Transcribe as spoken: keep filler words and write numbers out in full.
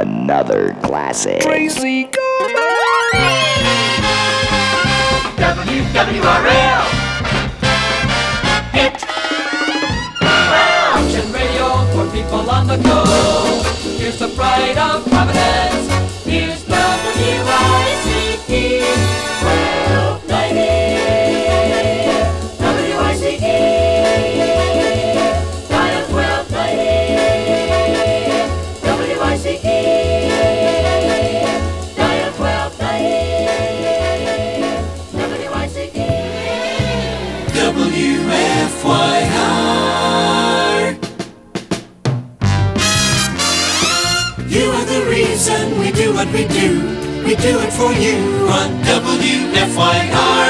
another classic. Crazy W W R L. Hit. Well, action radio for people on the go. Here's the pride of Providence. Here's W I C E. twelve ninety. W I C E. Dial twelve ninety. W I C E. Dial twelve ninety. W I C E. W F Y R. You are the reason we do what we do. We do it for you on W F Y R.